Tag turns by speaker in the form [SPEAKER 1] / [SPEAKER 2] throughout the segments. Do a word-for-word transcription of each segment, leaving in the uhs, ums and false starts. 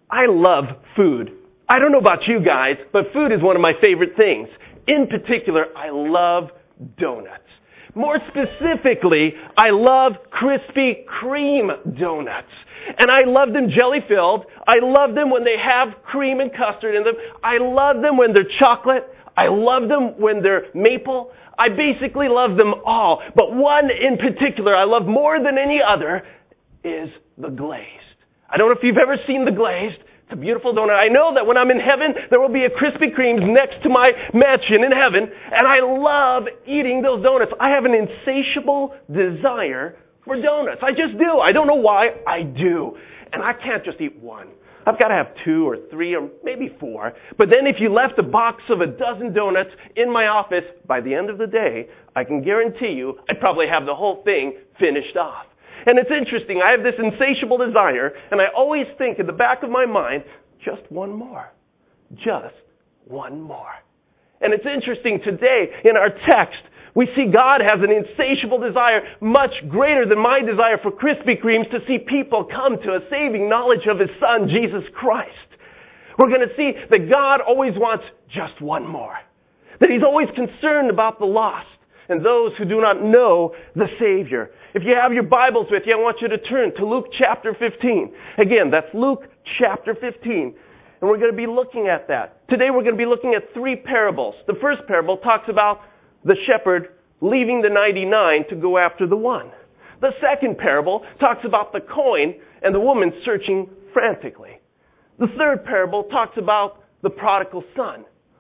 [SPEAKER 1] I love food. I don't know about you guys, but food is one of my favorite things. In particular, I love donuts. More specifically, I love Krispy Kreme donuts. And I love them jelly-filled. I love them when they have cream and custard in them. I love them when they're chocolate. I love them when they're maple. I basically love them all. But one in particular I love more than any other is the glazed. I don't know if you've ever seen the glazed. It's a beautiful donut. I know that when I'm in heaven, there will be a Krispy Kreme's next to my mansion in heaven, and I love eating those donuts. I have an insatiable desire for donuts. I just do. I don't know why. I do. And I can't just eat one. I've got to have two or three or maybe four. But then if you left a box of a dozen donuts in my office, by the end of the day, I can guarantee you I'd probably have the whole thing finished off. And it's interesting. I have this insatiable desire, and I always think in the back of my mind, just one more. Just one more. And it's interesting today in our text, we see God has an insatiable desire much greater than my desire for Krispy Kremes to see people come to a saving knowledge of His Son, Jesus Christ. We're going to see that God always wants just one more. That He's always concerned about the lost and those who do not know the Savior. If you have your Bibles with you, I want you to turn to Luke chapter fifteen. Again, that's Luke chapter fifteen. And we're going to be looking at that. Today we're going to be looking at three parables. The first parable talks about the shepherd leaving the ninety-nine to go after the one. The second parable talks about the coin and the woman searching frantically. The third parable talks about the prodigal son,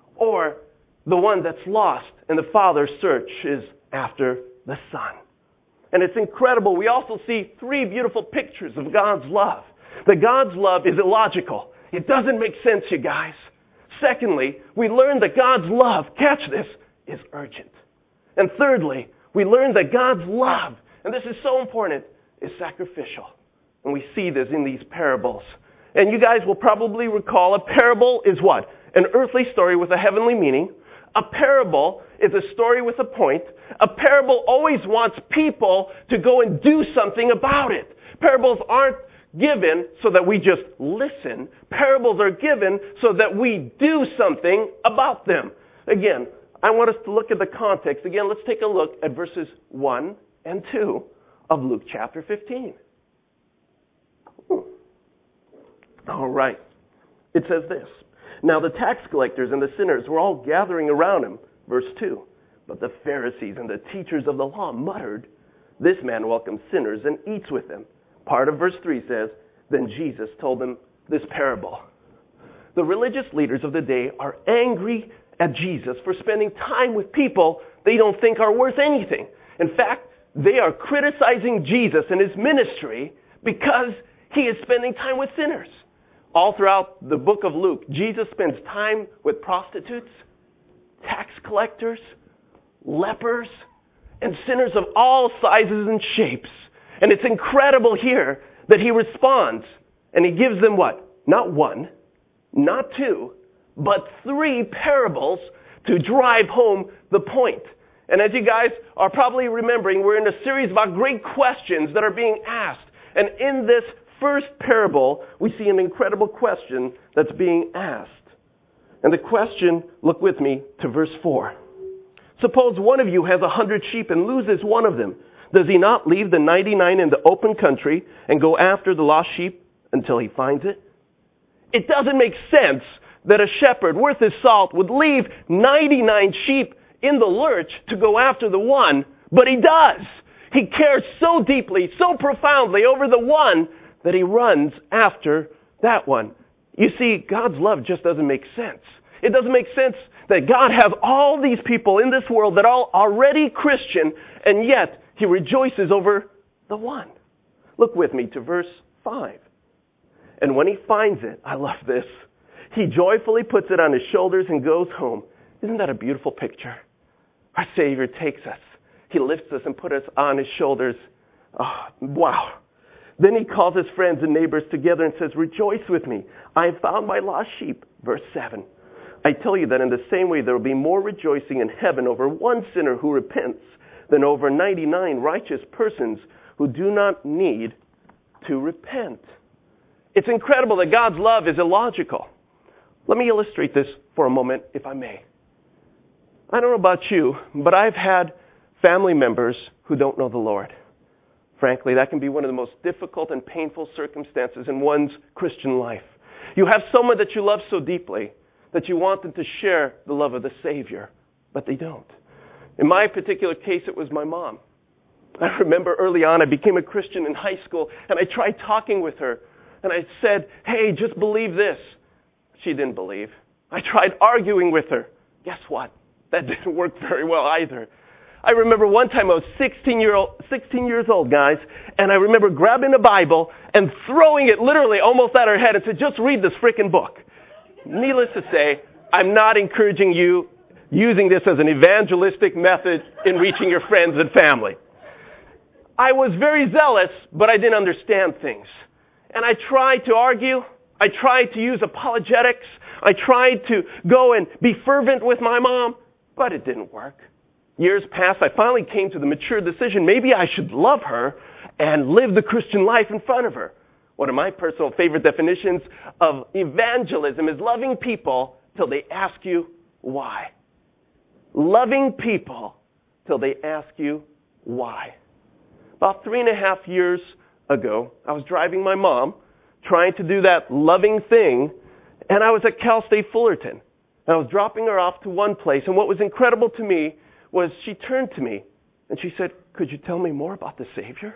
[SPEAKER 1] or the one that's lost and the father's search is after the son. And it's incredible. We also see three beautiful pictures of God's love. That God's love is illogical. It doesn't make sense, you guys. Secondly, we learn that God's love, catch this, is urgent. And thirdly, we learn that God's love, and this is so important, is sacrificial. And we see this in these parables. And you guys will probably recall a parable is what? An earthly story with a heavenly meaning. A parable is a story with a point. A parable always wants people to go and do something about it. Parables aren't given so that we just listen. Parables are given so that we do something about them. Again, I want us to look at the context. Again, let's take a look at verses one and two of Luke chapter fifteen. All right. It says this. Now the tax collectors and the sinners were all gathering around him. Verse two. But the Pharisees and the teachers of the law muttered, "This man welcomes sinners and eats with them." Part of verse three says, Then Jesus told them this parable. The religious leaders of the day are angry at Jesus for spending time with people they don't think are worth anything. In fact, they are criticizing Jesus and His ministry because He is spending time with sinners. All throughout the book of Luke, Jesus spends time with prostitutes, tax collectors, lepers, and sinners of all sizes and shapes. And it's incredible here that He responds and He gives them what? Not one, not two, but three parables to drive home the point. And as you guys are probably remembering, we're in a series about great questions that are being asked. And in this first parable, we see an incredible question that's being asked. And the question, look with me to verse four. Suppose one of you has a hundred sheep and loses one of them. Does he not leave the ninety-nine in the open country and go after the lost sheep until he finds it? It doesn't make sense that a shepherd worth his salt would leave ninety-nine sheep in the lurch to go after the one, but he does. He cares so deeply, so profoundly over the one that he runs after that one. You see, God's love just doesn't make sense. It doesn't make sense that God has all these people in this world that are already Christian, and yet He rejoices over the one. Look with me to verse five. And when he finds it, I love this, he joyfully puts it on his shoulders and goes home. Isn't that a beautiful picture? Our Savior takes us. He lifts us and puts us on His shoulders. Oh, wow. Then He calls His friends and neighbors together and says, "Rejoice with me. I have found my lost sheep." Verse seven. I tell you that in the same way there will be more rejoicing in heaven over one sinner who repents than over ninety-nine righteous persons who do not need to repent. It's incredible that God's love is illogical. Let me illustrate this for a moment, if I may. I don't know about you, but I've had family members who don't know the Lord. Frankly, that can be one of the most difficult and painful circumstances in one's Christian life. You have someone that you love so deeply that you want them to share the love of the Savior, but they don't. In my particular case, it was my mom. I remember early on, I became a Christian in high school, and I tried talking with her, and I said, hey, just believe this. She didn't believe. I tried arguing with her. Guess what? That didn't work very well either. I remember one time I was sixteen, year old, sixteen years old, guys, and I remember grabbing a Bible and throwing it literally almost at her head and said, just read this frickin' book. Needless to say, I'm not encouraging you using this as an evangelistic method in reaching your friends and family. I was very zealous, but I didn't understand things. And I tried to argue. I tried to use apologetics. I tried to go and be fervent with my mom, but it didn't work. Years passed, I finally came to the mature decision, maybe I should love her and live the Christian life in front of her. One of my personal favorite definitions of evangelism is loving people till they ask you why. Loving people till they ask you why. About three and a half years ago, I was driving my mom, trying to do that loving thing, and I was at Cal State Fullerton. And I was dropping her off to one place, and what was incredible to me was she turned to me and she said, could you tell me more about the Savior?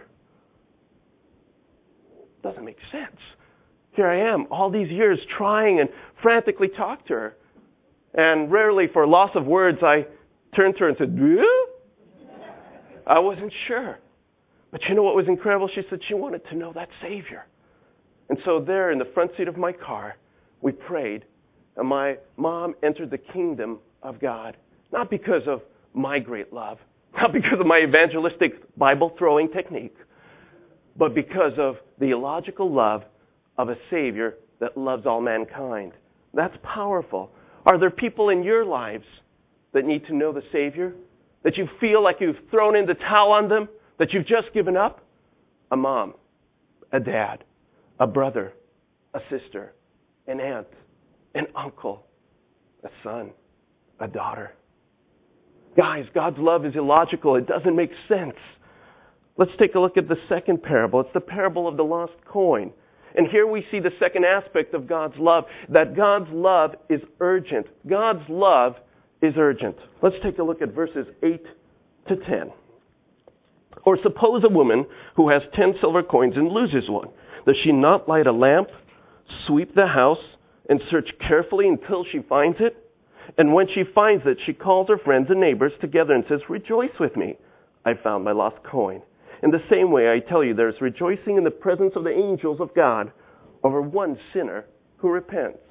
[SPEAKER 1] Doesn't make sense. Here I am, all these years trying and frantically talk to her. And rarely for loss of words, I turned to her and said, yeah? I wasn't sure. But you know what was incredible? She said she wanted to know that Savior. And so there in the front seat of my car, we prayed. And my mom entered the kingdom of God. Not because of my great love, not because of my evangelistic Bible-throwing technique, but because of the illogical love of a Savior that loves all mankind. That's powerful. Are there people in your lives that need to know the Savior? That you feel like you've thrown in the towel on them? That you've just given up? A mom, a dad, a brother, a sister, an aunt, an uncle, a son, a daughter. Guys, God's love is illogical. It doesn't make sense. Let's take a look at the second parable. It's the parable of the lost coin. And here we see the second aspect of God's love, that God's love is urgent. God's love is urgent. Let's take a look at verses eight to ten. Or suppose a woman who has ten silver coins and loses one. Does she not light a lamp, sweep the house, and search carefully until she finds it? And when she finds it, she calls her friends and neighbors together and says, rejoice with me. I found my lost coin. In the same way, I tell you, there's rejoicing in the presence of the angels of God over one sinner who repents.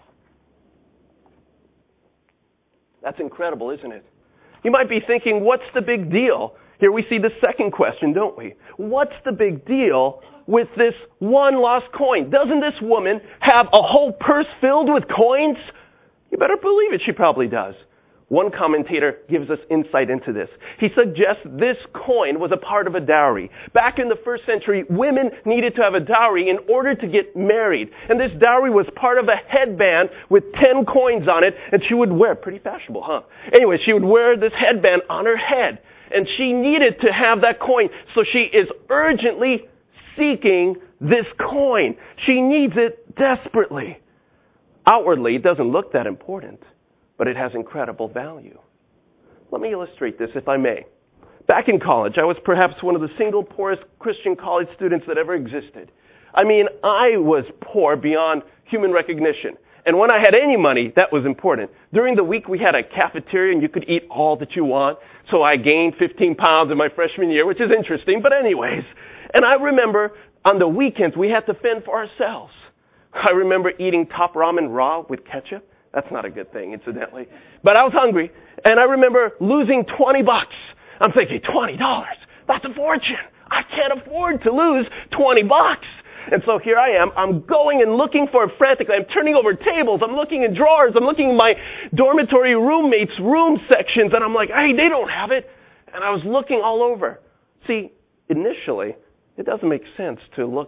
[SPEAKER 1] That's incredible, isn't it? You might be thinking, what's the big deal? Here we see the second question, don't we? What's the big deal with this one lost coin? Doesn't this woman have a whole purse filled with coins? You better believe it, she probably does. One commentator gives us insight into this. He suggests this coin was a part of a dowry. Back in the first century, women needed to have a dowry in order to get married. And this dowry was part of a headband with ten coins on it, and she would wear, pretty fashionable, huh? Anyway, she would wear this headband on her head. And she needed to have that coin, so she is urgently seeking this coin. She needs it desperately. Outwardly, it doesn't look that important, but it has incredible value. Let me illustrate this, if I may. Back in college, I was perhaps one of the single poorest Christian college students that ever existed. I mean, I was poor beyond human recognition. And when I had any money, that was important. During the week, we had a cafeteria, and you could eat all that you want. So I gained fifteen pounds in my freshman year, which is interesting, but anyways. And I remember on the weekends, we had to fend for ourselves. I remember eating top ramen raw with ketchup. That's not a good thing, incidentally. But I was hungry, and I remember losing twenty bucks. I'm thinking, twenty dollars? That's a fortune. I can't afford to lose twenty bucks. And so here I am. I'm going and looking for it frantically. I'm turning over tables. I'm looking in drawers. I'm looking in my dormitory roommates' room sections, and I'm like, hey, they don't have it. And I was looking all over. See, initially, it doesn't make sense to look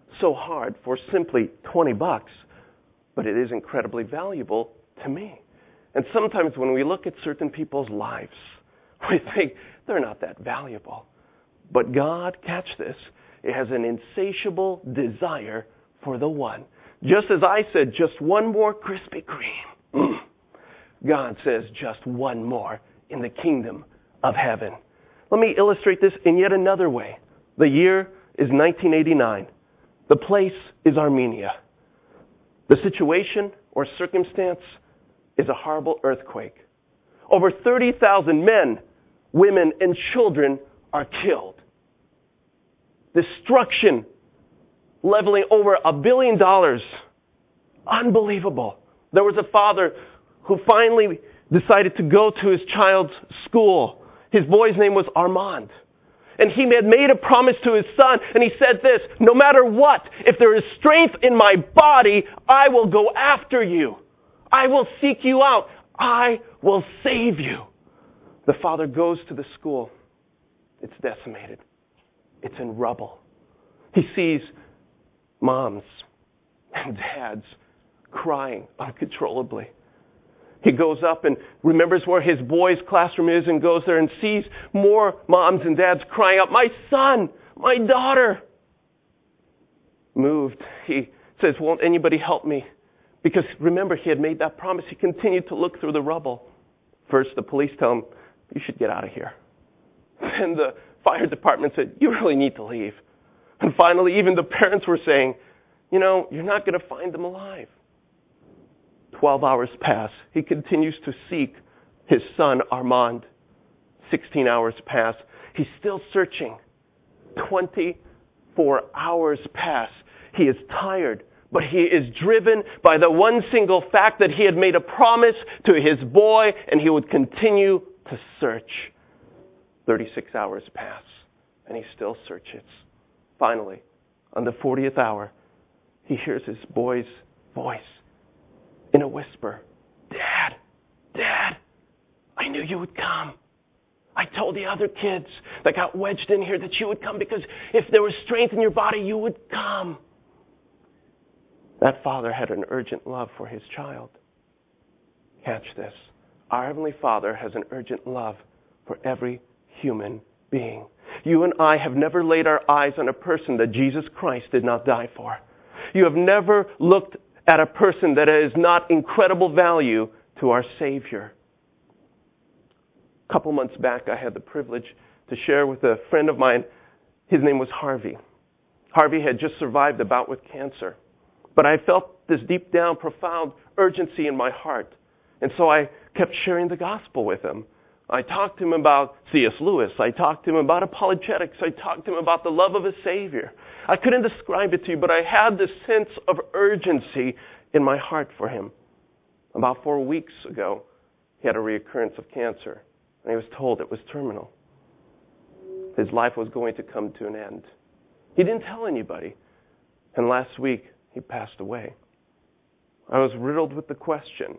[SPEAKER 1] so hard for simply twenty bucks, but it is incredibly valuable to me. And sometimes when we look at certain people's lives, we think they're not that valuable. But God, catch this, it has an insatiable desire for the one. Just as I said, just one more Krispy Kreme. God says just one more in the kingdom of heaven. Let me illustrate this in yet another way. The year is nineteen eighty-nine. The place is Armenia. The situation or circumstance is a horrible earthquake. Over thirty thousand men, women, and children are killed. Destruction leveling over a billion dollars. Unbelievable. There was a father who finally decided to go to his child's school. His boy's name was Armand. And he had made a promise to his son, and he said this, no matter what, if there is strength in my body, I will go after you. I will seek you out. I will save you. The father goes to the school. It's decimated. It's in rubble. He sees moms and dads crying uncontrollably. He goes up and remembers where his boy's classroom is and goes there and sees more moms and dads crying out, my son, my daughter. Moved, he says, won't anybody help me? Because remember, he had made that promise. He continued to look through the rubble. First, the police tell him, you should get out of here. Then the fire department said, you really need to leave. And finally, even the parents were saying, you know, you're not going to find them alive. Twelve hours pass. He continues to seek his son, Armand. Sixteen hours pass. He's still searching. Twenty-four hours pass. He is tired, but he is driven by the one single fact that he had made a promise to his boy, and he would continue to search. Thirty-six hours pass, and he still searches. Finally, on the fortieth hour, he hears his boy's voice in a whisper. Dad, Dad, I knew you would come. I told the other kids that got wedged in here that you would come because if there was strength in your body, you would come. That father had an urgent love for his child. Catch this. Our Heavenly Father has an urgent love for every human being. You and I have never laid our eyes on a person that Jesus Christ did not die for. You have never looked at a person that is not incredible value to our Savior. A couple months back, I had the privilege to share with a friend of mine. His name was Harvey. Harvey had just survived a bout with cancer. But I felt this deep down, profound urgency in my heart. And so I kept sharing the gospel with him. I talked to him about C S Lewis. I talked to him about apologetics. I talked to him about the love of a Savior. I couldn't describe it to you, but I had this sense of urgency in my heart for him. About four weeks ago, he had a reoccurrence of cancer, and he was told it was terminal. His life was going to come to an end. He didn't tell anybody, and last week, he passed away. I was riddled with the question,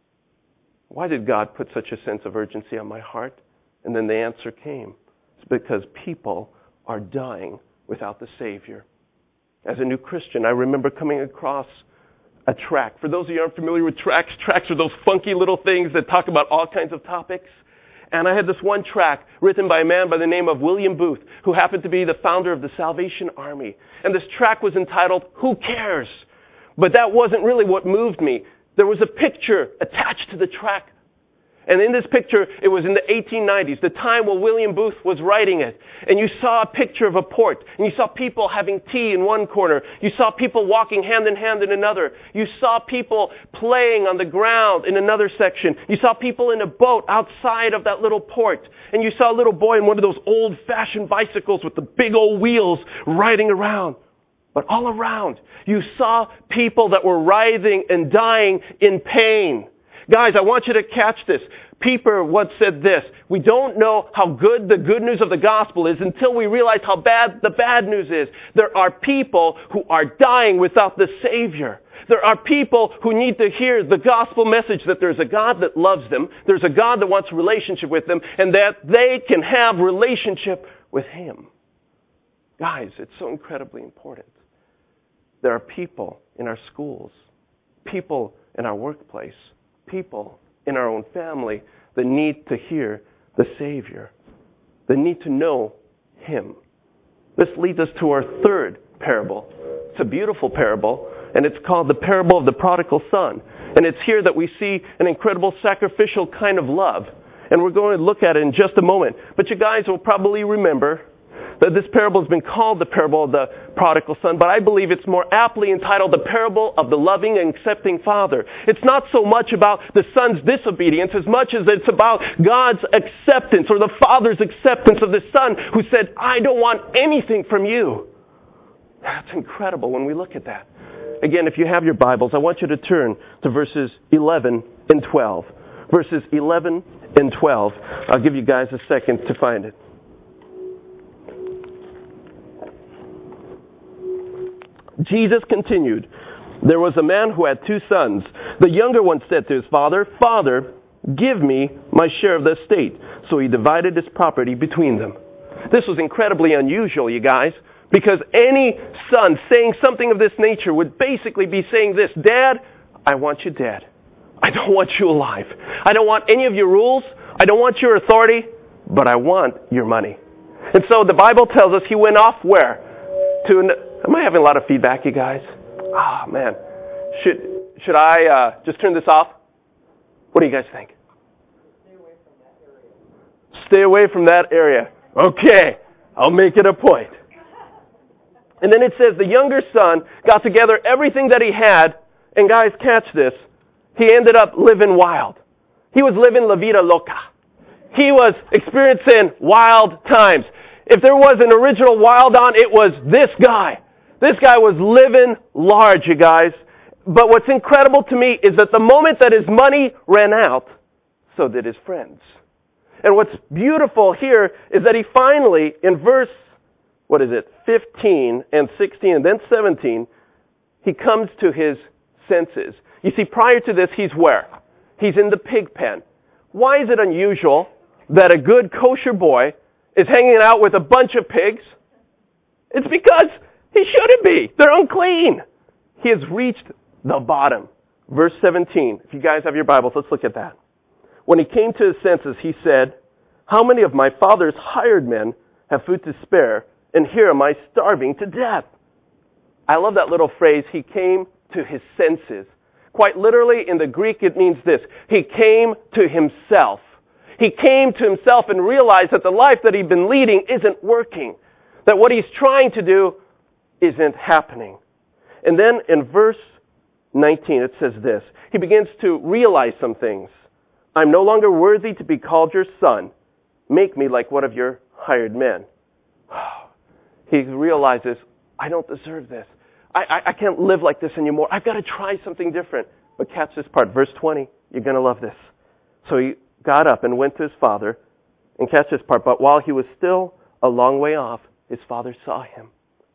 [SPEAKER 1] why did God put such a sense of urgency on my heart? And then the answer came. It's because people are dying without the Savior. As a new Christian, I remember coming across a tract. For those of you who aren't familiar with tracts, tracts are those funky little things that talk about all kinds of topics. And I had this one tract written by a man by the name of William Booth, who happened to be the founder of the Salvation Army. And this tract was entitled, Who Cares? But that wasn't really what moved me. There was a picture attached to the tract. And in this picture, it was in the eighteen nineties, the time when William Booth was writing it. And you saw a picture of a port. And you saw people having tea in one corner. You saw people walking hand in hand in another. You saw people playing on the ground in another section. You saw people in a boat outside of that little port. And you saw a little boy in one of those old-fashioned bicycles with the big old wheels riding around. But all around, you saw people that were writhing and dying in pain. Guys, I want you to catch this. Pieper once said this, we don't know how good the good news of the gospel is until we realize how bad the bad news is. There are people who are dying without the Savior. There are people who need to hear the gospel message that there's a God that loves them, there's a God that wants a relationship with them, and that they can have relationship with Him. Guys, it's so incredibly important. There are people in our schools, people in our workplace, people in our own family that need to hear the Savior, that need to know Him. This leads us to our third parable. It's a beautiful parable, and it's called the parable of the prodigal son. And it's here that we see an incredible sacrificial kind of love. And we're going to look at it in just a moment. But you guys will probably remember that this parable has been called the parable of the prodigal son, but I believe it's more aptly entitled the parable of the loving and accepting father. It's not so much about the son's disobedience as much as it's about God's acceptance, or the father's acceptance of the son who said, I don't want anything from you. That's incredible when we look at that. Again, if you have your Bibles, I want you to turn to verses eleven and twelve. Verses eleven and twelve. I'll give you guys a second to find it. Jesus continued, there was a man who had two sons. The younger one said to his father, Father, give me my share of the estate. So he divided his property between them. This was incredibly unusual, you guys, because any son saying something of this nature would basically be saying this, Dad, I want you dead. I don't want you alive. I don't want any of your rules. I don't want your authority, but I want your money. And so the Bible tells us he went off where? To an, am I having a lot of feedback, you guys? Ah, oh, man. Should should I uh, just turn this off? What do you guys think? Stay away from that area. Stay away from that area. Okay. I'll make it a point. And then it says the younger son got together everything that he had, and guys, catch this. He ended up living wild. He was living la vida loca. He was experiencing wild times. If there was an original Wild On, it was this guy. This guy was living large, you guys. But what's incredible to me is that the moment that his money ran out, so did his friends. And what's beautiful here is that he finally, in verse, what is it, fifteen and sixteen and then seventeen, he comes to his senses. You see, prior to this, he's where? He's in the pig pen. Why is it unusual that a good kosher boy is hanging out with a bunch of pigs? It's because he shouldn't be. They're unclean. He has reached the bottom. Verse seventeen. If you guys have your Bibles, let's look at that. When he came to his senses, he said, how many of my father's hired men have food to spare, and here am I starving to death? I love that little phrase, he came to his senses. Quite literally, in the Greek, it means this. He came to himself. He came to himself and realized that the life that he'd been leading isn't working. That what he's trying to do isn't happening. And then in verse nineteen, it says this. He begins to realize some things. I'm no longer worthy to be called your son. Make me like one of your hired men. He realizes, I don't deserve this. I, I, I can't live like this anymore. I've got to try something different. But catch this part. Verse twenty. You're going to love this. So he got up and went to his father. And catch this part. But while he was still a long way off, his father saw him.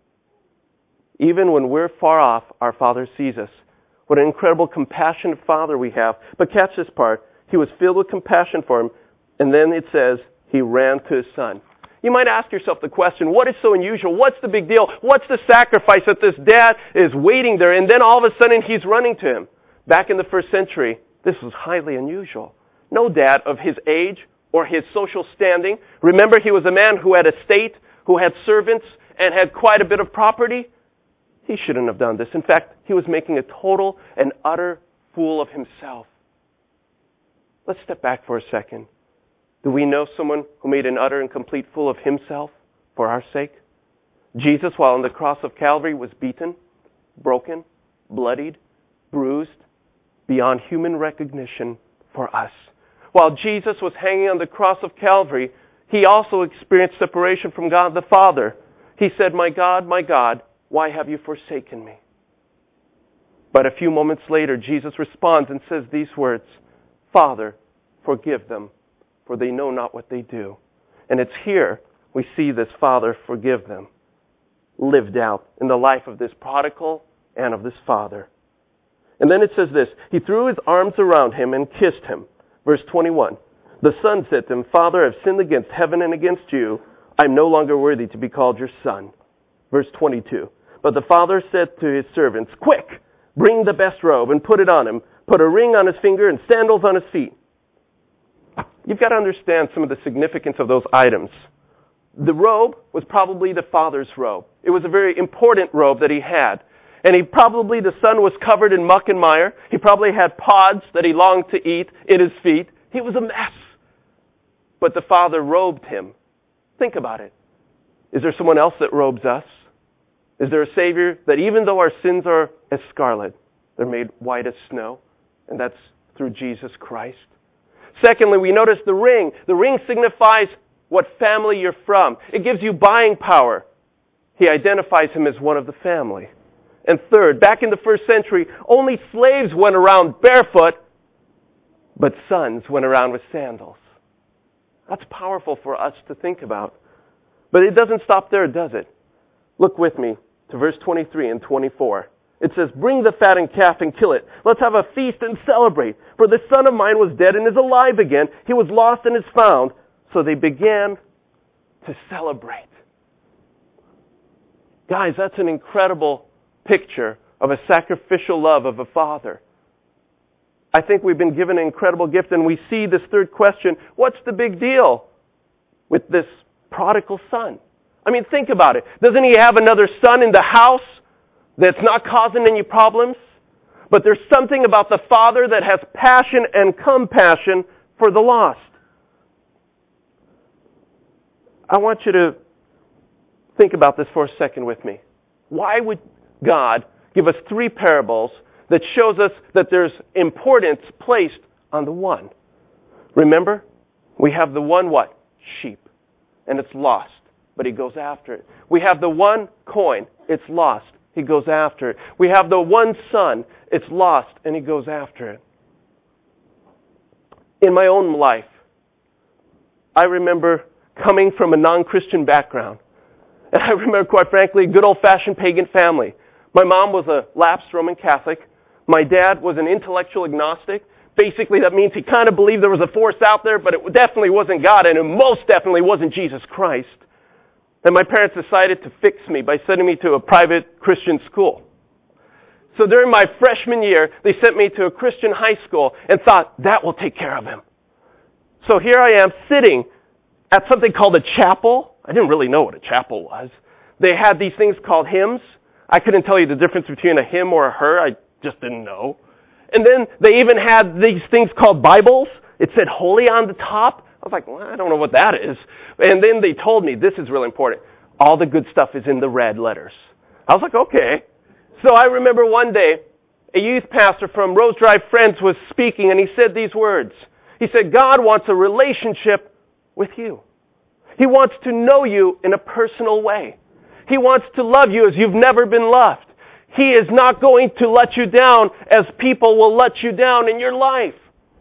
[SPEAKER 1] Even when we're far off, our father sees us. What an incredible, compassionate father we have. But catch this part. He was filled with compassion for him. And then it says, he ran to his son. You might ask yourself the question, what is so unusual? What's the big deal? What's the sacrifice that this dad is waiting there, and then all of a sudden he's running to him? Back in the first century, this was highly unusual. No dad of his age or his social standing. Remember, he was a man who had a estate, who had servants, and had quite a bit of property. He shouldn't have done this. In fact, he was making a total and utter fool of himself. Let's step back for a second. Do we know someone who made an utter and complete fool of himself for our sake? Jesus, while on the cross of Calvary, was beaten, broken, bloodied, bruised, beyond human recognition for us. While Jesus was hanging on the cross of Calvary, he also experienced separation from God the Father. He said, my God, my God, why have you forsaken me? But a few moments later, Jesus responds and says these words, Father, forgive them, for they know not what they do. And it's here we see this Father forgive them lived out in the life of this prodigal and of this father. And then it says this, he threw his arms around him and kissed him. Verse twenty-one, the son said to him, Father, I've sinned against heaven and against you. I'm no longer worthy to be called your son. Verse twenty-two, But the father said to his servants, quick, bring the best robe and put it on him. Put a ring on his finger and sandals on his feet. You've got to understand some of the significance of those items. The robe was probably the father's robe. It was a very important robe that he had. And he probably, the son was covered in muck and mire. He probably had pods that he longed to eat in his feet. He was a mess. But the father robed him. Think about it. Is there someone else that robes us? Is there a Savior that even though our sins are as scarlet, they're made white as snow? And that's through Jesus Christ. Secondly, we notice the ring. The ring signifies what family you're from. It gives you buying power. He identifies him as one of the family. And third, back in the first century, only slaves went around barefoot, but sons went around with sandals. That's powerful for us to think about. But it doesn't stop there, does it? Look with me to verse twenty-three and twenty-four. It says, bring the fattened calf and kill it. Let's have a feast and celebrate. For this son of mine was dead and is alive again. He was lost and is found. So they began to celebrate. Guys, that's an incredible picture of a sacrificial love of a father. I think we've been given an incredible gift, and we see this third question, what's the big deal with this prodigal son? I mean, think about it. Doesn't he have another son in the house that's not causing any problems? But there's something about the father that has passion and compassion for the lost. I want you to think about this for a second with me. Why would God give us three parables that shows us that there's importance placed on the one? Remember, we have the one what? Sheep. And it's lost, but he goes after it. We have the one coin. It's lost. He goes after it. We have the one son. It's lost, and he goes after it. In my own life, I remember coming from a non-Christian background. And I remember, quite frankly, a good old-fashioned pagan family. My mom was a lapsed Roman Catholic. My dad was an intellectual agnostic. Basically, that means he kind of believed there was a force out there, but it definitely wasn't God, and it most definitely wasn't Jesus Christ. And my parents decided to fix me by sending me to a private Christian school. So during my freshman year, they sent me to a Christian high school and thought, that will take care of him. So here I am sitting at something called a chapel. I didn't really know what a chapel was. They had these things called hymns. I couldn't tell you the difference between a hymn or a her. I just didn't know. And then they even had these things called Bibles. It said holy on the top. I was like, well, I don't know what that is. And then they told me, this is really important, all the good stuff is in the red letters. I was like, okay. So I remember one day, a youth pastor from Rose Drive Friends was speaking, and he said these words. He said, God wants a relationship with you. He wants to know you in a personal way. He wants to love you as you've never been loved. He is not going to let you down as people will let you down in your life.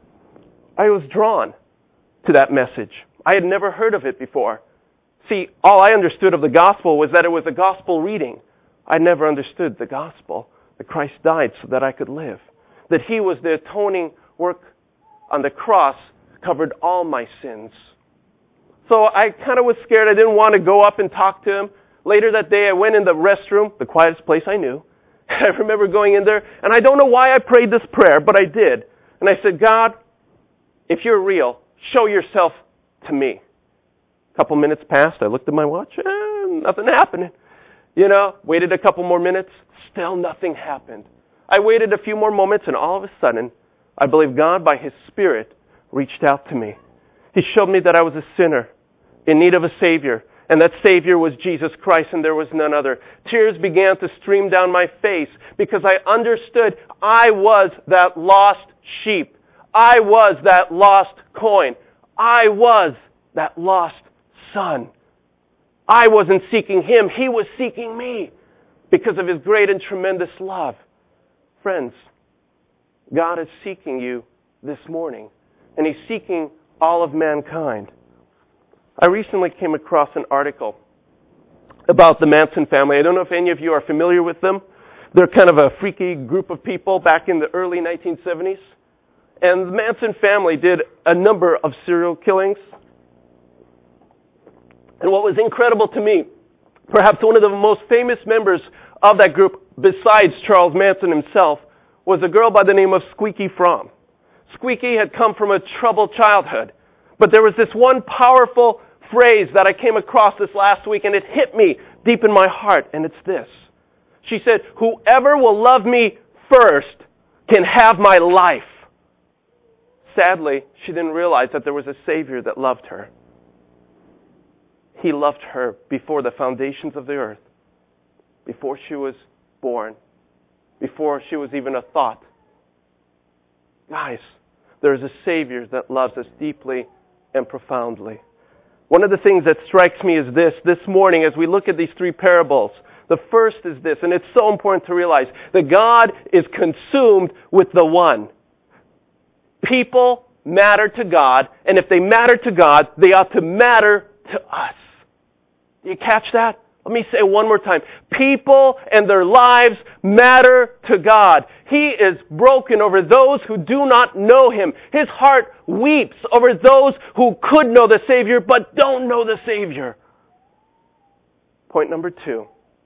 [SPEAKER 1] I was drawn to that message. I had never heard of it before. See, all I understood of the gospel was that it was a gospel reading. I never understood the gospel, that Christ died so that I could live. That He was the atoning work on the cross, covered all my sins. So I kind of was scared. I didn't want to go up and talk to Him. Later that day, I went in the restroom, the quietest place I knew. I remember going in there, and I don't know why I prayed this prayer, but I did. And I said, God, if you're real, show yourself to me. A couple minutes passed. I looked at my watch. Eh, nothing happened. You know, waited a couple more minutes. Still nothing happened. I waited a few more moments, and all of a sudden, I believe God, by His Spirit, reached out to me. He showed me that I was a sinner in need of a Savior. And that Savior was Jesus Christ, and there was none other. Tears began to stream down my face because I understood I was that lost sheep. I was that lost coin. I was that lost son. I wasn't seeking Him. He was seeking me because of His great and tremendous love. Friends, God is seeking you this morning, and He's seeking all of mankind. I recently came across an article about the Manson family. I don't know if any of you are familiar with them. They're kind of a freaky group of people back in the early nineteen seventies. And the Manson family did a number of serial killings. And what was incredible to me, perhaps one of the most famous members of that group, besides Charles Manson himself, was a girl by the name of Squeaky Fromm. Squeaky had come from a troubled childhood, but there was this one powerful phrase that I came across this last week, and it hit me deep in my heart, and it's this. She said, "Whoever will love me first can have my life." Sadly, she didn't realize that there was a Savior that loved her. He loved her before the foundations of the earth, before she was born, before she was even a thought. Guys, there is a Savior that loves us deeply and profoundly. One of the things that strikes me is this, this morning as we look at these three parables. The first is this, and it's so important to realize, that God is consumed with the one. People matter to God, and if they matter to God, they ought to matter to us. Do you catch that? Let me say it one more time. People and their lives matter to God. He is broken over those who do not know Him. His heart weeps over those who could know the Savior but don't know the Savior. Point number two.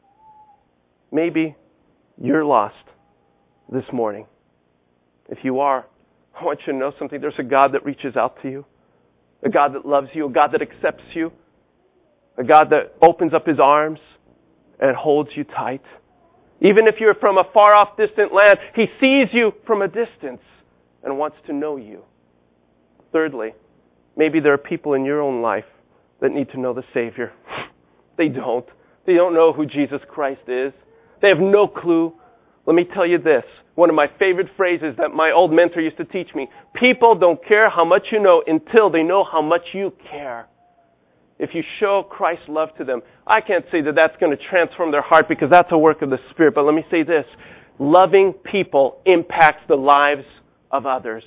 [SPEAKER 1] Maybe you're lost this morning. If you are, I want you to know something. There's a God that reaches out to you. A God that loves you. A God that accepts you. A God that opens up His arms and holds you tight. Even if you're from a far off distant land, He sees you from a distance and wants to know you. Thirdly, maybe there are people in your own life that need to know the Savior. They don't. They don't know who Jesus Christ is. They have no clue. Let me tell you this. One of my favorite phrases that my old mentor used to teach me. People don't care how much you know until they know how much you care. If you show Christ's love to them, I can't say that that's going to transform their heart because that's a work of the Spirit. But let me say this. Loving people impacts the lives of others.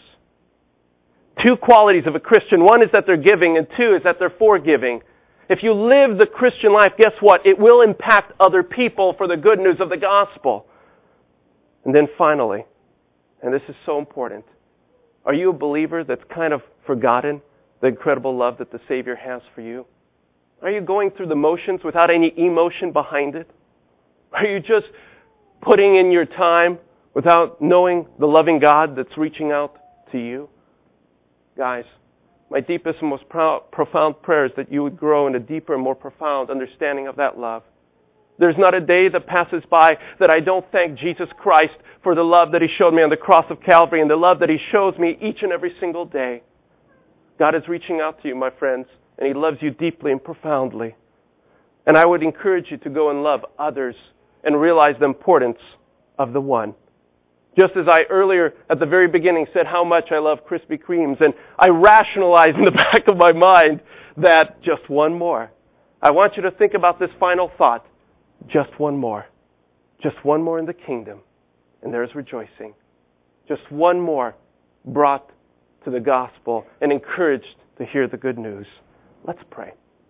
[SPEAKER 1] Two qualities of a Christian. One is that they're giving, and two is that they're forgiving. If you live the Christian life, guess what? It will impact other people for the good news of the gospel. And then finally, and this is so important, are you a believer that's kind of forgotten the incredible love that the Savior has for you? Are you going through the motions without any emotion behind it? Are you just putting in your time without knowing the loving God that's reaching out to you? Guys, my deepest and most pro- profound prayer is that you would grow in a deeper and more profound understanding of that love. There's not a day that passes by that I don't thank Jesus Christ for the love that He showed me on the cross of Calvary and the love that He shows me each and every single day. God is reaching out to you, my friends, and He loves you deeply and profoundly. And I would encourage you to go and love others and realize the importance of the one. Just as I earlier at the very beginning said how much I love Krispy Kremes, and I rationalized in the back of my mind that just one more. I want you to think about this final thought. Just one more. Just one more in the kingdom, and there's rejoicing. Just one more brought to the gospel and encouraged to hear the good news. Let's pray.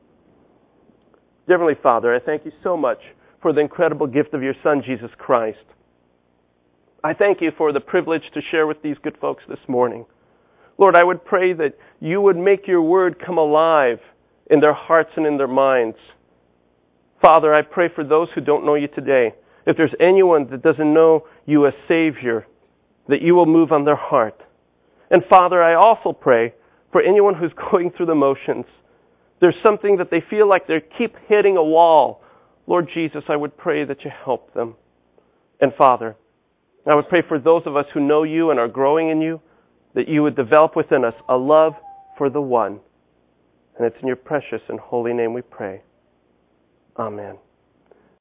[SPEAKER 1] Dear Heavenly Father, I thank You so much for the incredible gift of Your Son, Jesus Christ. I thank You for the privilege to share with these good folks this morning. Lord, I would pray that You would make Your word come alive in their hearts and in their minds. Father, I pray for those who don't know You today. If there's anyone that doesn't know You as Savior, that You will move on their heart. And Father, I also pray for anyone who's going through the motions. There's something that they feel like they keep hitting a wall. Lord Jesus, I would pray that You help them. And Father, I would pray for those of us who know You and are growing in You, that You would develop within us a love for the one. And it's in Your precious and holy name we pray. Amen.